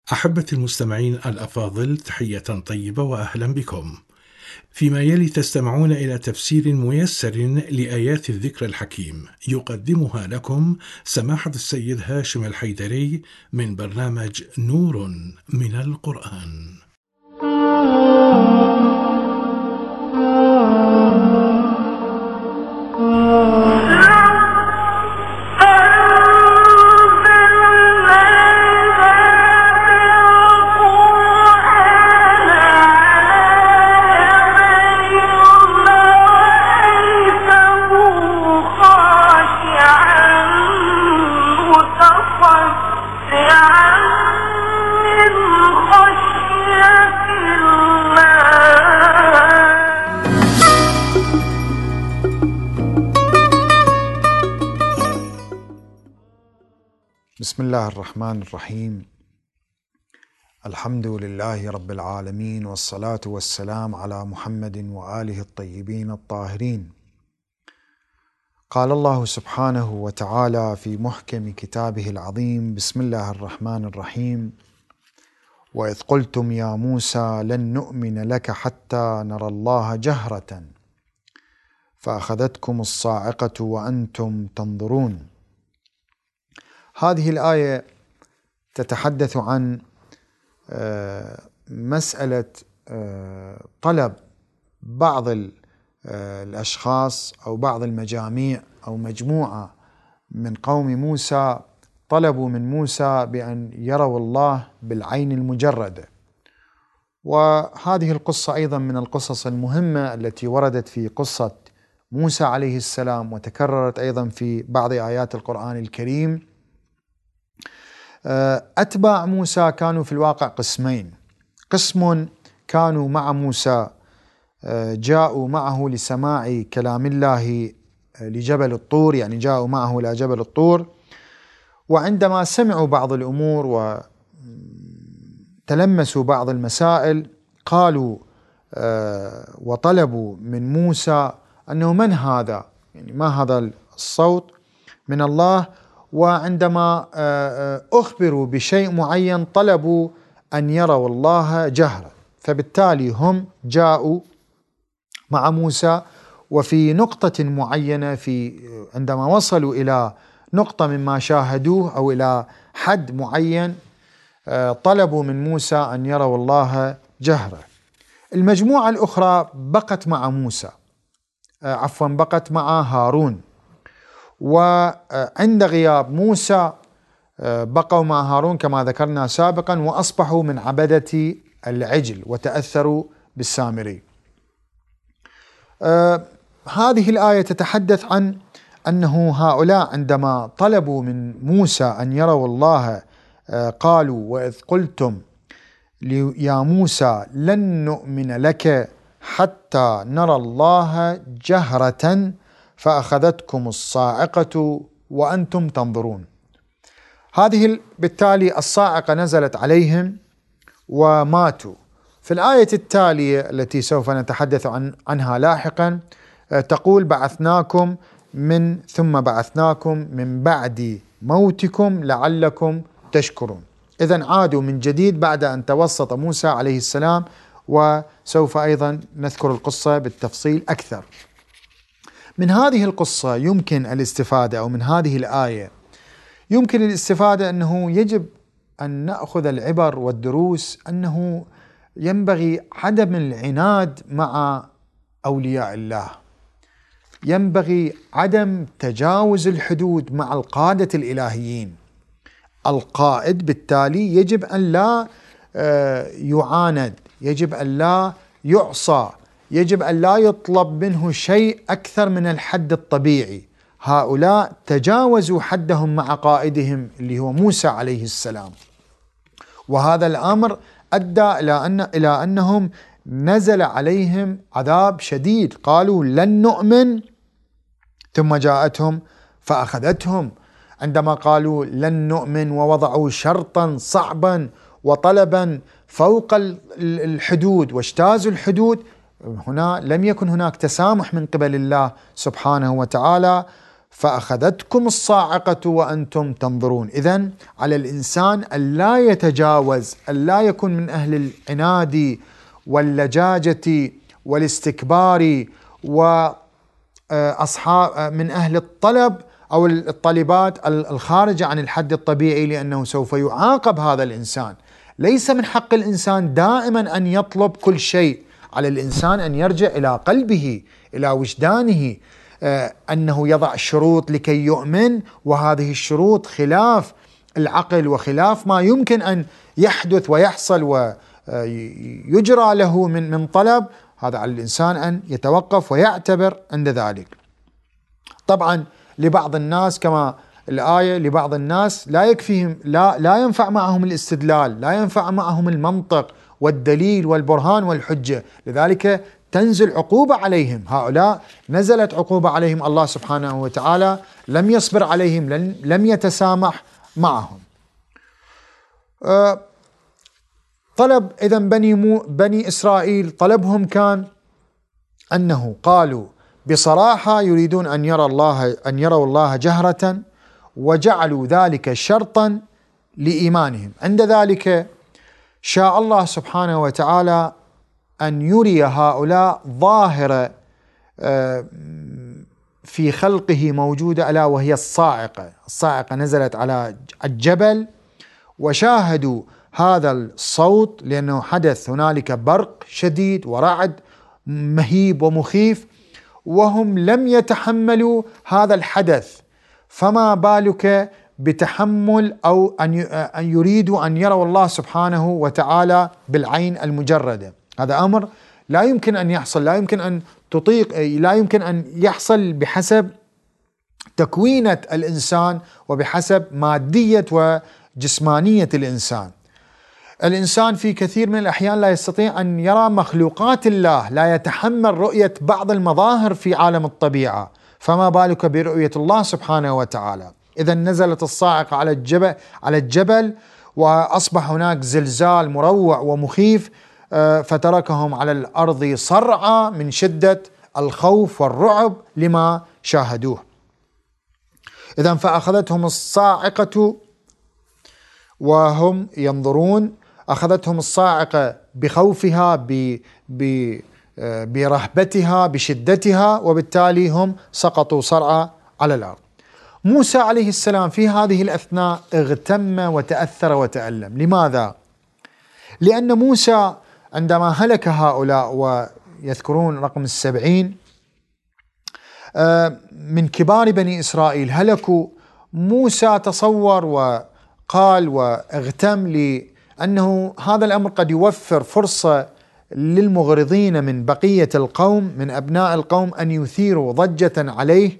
أحبتي المستمعين الأفاضل، تحية طيبة وأهلا بكم. فيما يلي تستمعون إلى تفسير ميسر لآيات الذكر الحكيم، يقدمها لكم سماحة السيد هاشم الحيدري من برنامج نور من القرآن. بسم الله الرحمن الرحيم. الحمد لله رب العالمين، والصلاة والسلام على محمد وآله الطيبين الطاهرين. قال الله سبحانه وتعالى في محكم كتابه العظيم: بسم الله الرحمن الرحيم: وإذ قلتم يا موسى لن نؤمن لك حتى نرى الله جهرة فأخذتكم الصاعقة وأنتم تنظرون. هذه الآية تتحدث عن مسألة طلب بعض الأشخاص أو بعض المجاميع أو مجموعة من قوم موسى، طلبوا من موسى بأن يروا الله بالعين المجردة. وهذه القصة أيضا من القصص المهمة التي وردت في قصة موسى عليه السلام، وتكررت أيضا في بعض آيات القرآن الكريم. أتباع موسى كانوا في الواقع قسمين: قسم كانوا مع موسى، جاءوا معه لسماع كلام الله لجبل الطور، يعني جاءوا معه إلى جبل الطور، وعندما سمعوا بعض الأمور وتلمسوا بعض المسائل قالوا وطلبوا من موسى أنه من هذا، يعني ما هذا الصوت من الله. وعندما أخبروا بشيء معين طلبوا أن يروا الله جهرا، فبالتالي هم جاءوا مع موسى، وفي نقطة معينة عندما وصلوا إلى نقطة مما شاهدوه أو إلى حد معين طلبوا من موسى أن يروا الله جهرا. المجموعة الأخرى بقت مع موسى، بقت مع هارون، وعند غياب موسى بقوا مع هارون كما ذكرنا سابقا، وأصبحوا من عبدة العجل وتأثروا بالسامري. هذه الآية تتحدث عن أنه هؤلاء عندما طلبوا من موسى أن يروا الله قالوا: وإذ قلتم يا موسى لن نؤمن لك حتى نرى الله جهرة فأخذتكم الصاعقة وأنتم تنظرون. هذه بالتالي الصاعقة نزلت عليهم وماتوا. في الآية التالية التي سوف نتحدث عنها لاحقا تقول: ثم بعثناكم من بعد موتكم لعلكم تشكرون. إذن عادوا من جديد بعد أن توسط موسى عليه السلام، وسوف أيضا نذكر القصة بالتفصيل أكثر. من هذه القصة يمكن الاستفادة، أو من هذه الآية يمكن الاستفادة أنه يجب أن نأخذ العبر والدروس، أنه ينبغي عدم العناد مع أولياء الله، ينبغي عدم تجاوز الحدود مع القادة الإلهيين. القائد بالتالي يجب أن لا يعاند، يجب أن لا يعصى، يجب أن لا يطلب منه شيء أكثر من الحد الطبيعي. هؤلاء تجاوزوا حدهم مع قائدهم اللي هو موسى عليه السلام، وهذا الأمر أدى إلى أنهم نزل عليهم عذاب شديد. قالوا لن نؤمن، ثم جاءتهم فأخذتهم. عندما قالوا لن نؤمن ووضعوا شرطا صعبا وطلبا فوق الحدود واجتازوا الحدود، هنا لم يكن هناك تسامح من قبل الله سبحانه وتعالى، فأخذتكم الصاعقة وأنتم تنظرون. إذن على الإنسان أن لا يتجاوز، أن لا يكون من أهل العناد واللجاجة والاستكبار وأصحاب من أهل الطلب أو الطالبات الخارجة عن الحد الطبيعي، لأنه سوف يعاقب هذا الإنسان. ليس من حق الإنسان دائما أن يطلب كل شيء، على الإنسان أن يرجع إلى قلبه، إلى وجدانه، أنه يضع شروط لكي يؤمن، وهذه الشروط خلاف العقل وخلاف ما يمكن أن يحدث ويحصل ويجرى له من طلب. هذا على الإنسان أن يتوقف ويعتبر عند ذلك. طبعا لبعض الناس كما الآية، لبعض الناس لا يكفيهم، لا ينفع معهم الاستدلال، لا ينفع معهم المنطق والدليل والبرهان والحجة، لذلك تنزل عقوبة عليهم. هؤلاء نزلت عقوبة عليهم، الله سبحانه وتعالى لم يصبر عليهم، لم يتسامح معهم. طلب إذن بني إسرائيل، طلبهم كان أنه قالوا بصراحة يريدون أن يروا الله جهرة، وجعلوا ذلك شرطا لإيمانهم. عند ذلك شاء الله سبحانه وتعالى أن يري هؤلاء ظاهرة في خلقه موجودة، ألا وهي الصاعقة. الصاعقة نزلت على الجبل وشاهدوا هذا الصوت، لأنه حدث هنالك برق شديد ورعد مهيب ومخيف، وهم لم يتحملوا هذا الحدث، فما بالك بتحمل أو أن يريدوا أن يروا الله سبحانه وتعالى بالعين المجردة. هذا أمر لا يمكن أن يحصل، لا يمكن أن تطيق، لا يمكن أن يحصل بحسب تكوينة الإنسان وبحسب مادية وجسمانية الإنسان. الإنسان في كثير من الأحيان لا يستطيع أن يرى مخلوقات الله، لا يتحمل رؤية بعض المظاهر في عالم الطبيعة، فما بالك برؤية الله سبحانه وتعالى. إذا نزلت الصاعقة على الجبل وأصبح هناك زلزال مروع ومخيف، فتركهم على الأرض صرعى من شدة الخوف والرعب لما شاهدوه. إذا فأخذتهم الصاعقة وهم ينظرون، أخذتهم الصاعقة بخوفها برهبتها بشدتها، وبالتالي هم سقطوا صرعى على الأرض. موسى عليه السلام في هذه الأثناء اغتم وتأثر وتألم. لماذا؟ لأن موسى عندما هلك هؤلاء، ويذكرون رقم 70 من كبار بني إسرائيل هلكوا، موسى تصور وقال واغتم لأنه هذا الأمر قد يوفر فرصة للمغرضين من بقية القوم، من أبناء القوم، أن يثيروا ضجة عليه،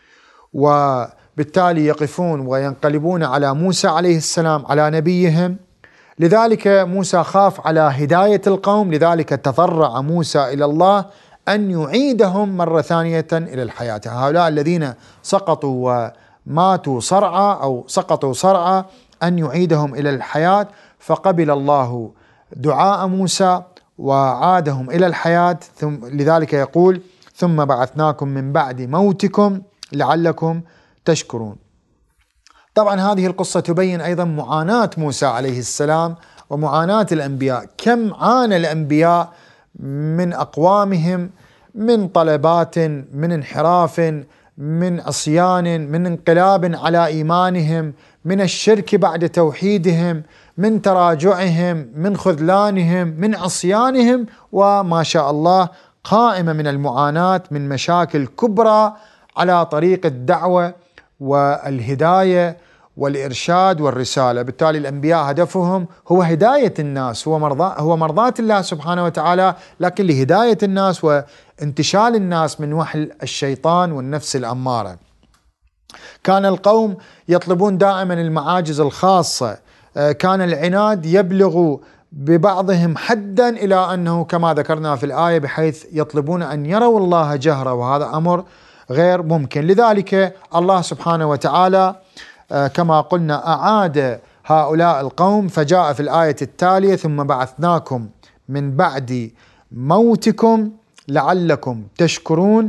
وبالتالي يقفون وينقلبون على موسى عليه السلام، على نبيهم. لذلك موسى خاف على هداية القوم، لذلك تضرع موسى إلى الله أن يعيدهم مرة ثانية إلى الحياة. هؤلاء الذين سقطوا وماتوا صرعى أو سقطوا صرعى أن يعيدهم إلى الحياة، فقبل الله دعاء موسى وعادهم إلى الحياة. لذلك يقول ثم بعثناكم من بعد موتكم لعلكم تشكرون. طبعا هذه القصة تبين أيضا معاناة موسى عليه السلام ومعاناة الأنبياء. كم عانى الأنبياء من أقوامهم، من طلبات، من انحراف، من عصيان، من انقلاب على إيمانهم، من الشرك بعد توحيدهم، من تراجعهم، من خذلانهم، من عصيانهم، وما شاء الله قائمة من المعاناة، من مشاكل كبرى على طريق الدعوة والهداية والإرشاد والرسالة. بالتالي الأنبياء هدفهم هو هداية الناس، هو مرضاة الله سبحانه وتعالى، لكن لهداية الناس وانتشال الناس من وحل الشيطان والنفس الأمارة. كان القوم يطلبون دائما المعاجز الخاصة، كان العناد يبلغ ببعضهم حدا إلى أنه كما ذكرنا في الآية بحيث يطلبون أن يروا الله جهرة، وهذا أمر غير ممكن. لذلك الله سبحانه وتعالى كما قلنا أعاد هؤلاء القوم، فجاء في الآية التالية ثم بعثناكم من بعد موتكم لعلكم تشكرون.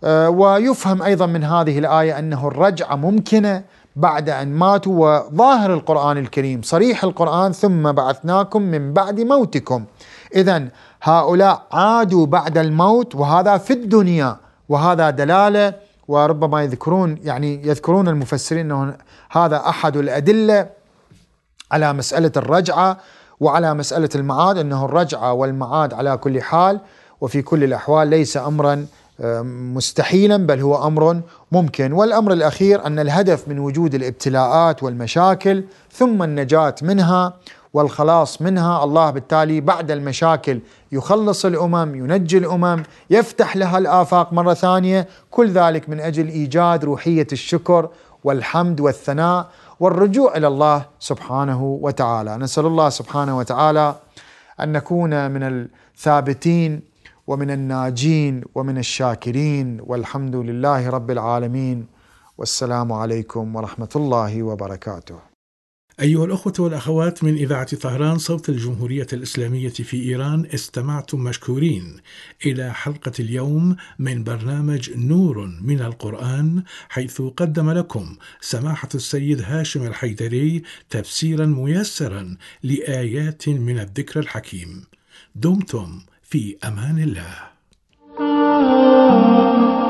ويفهم أيضا من هذه الآية أنه الرجعة ممكنة بعد أن ماتوا، وظاهر القرآن الكريم صريح القرآن ثم بعثناكم من بعد موتكم. إذن هؤلاء عادوا بعد الموت، وهذا في الدنيا، وهذا دلالة، وربما يذكرون المفسرين أنه هذا أحد الأدلة على مسألة الرجعة وعلى مسألة المعاد، أنه الرجعة والمعاد على كل حال وفي كل الأحوال ليس أمرا مستحيلا، بل هو أمر ممكن. والأمر الأخير أن الهدف من وجود الابتلاءات والمشاكل ثم النجاة منها والخلاص منها، الله بالتالي بعد المشاكل يخلص الأمم، ينجي الأمم، يفتح لها الآفاق مرة ثانية، كل ذلك من أجل إيجاد روحية الشكر والحمد والثناء والرجوع إلى الله سبحانه وتعالى. نسأل الله سبحانه وتعالى أن نكون من الثابتين ومن الناجين ومن الشاكرين، والحمد لله رب العالمين، والسلام عليكم ورحمة الله وبركاته. أيها الأخوة والأخوات من إذاعة طهران صوت الجمهورية الإسلامية في إيران، استمعتم مشكورين إلى حلقة اليوم من برنامج نور من القرآن، حيث قدم لكم سماحة السيد هاشم الحيدري تفسيرا ميسرا لآيات من الذكر الحكيم. دمتم في أمان الله.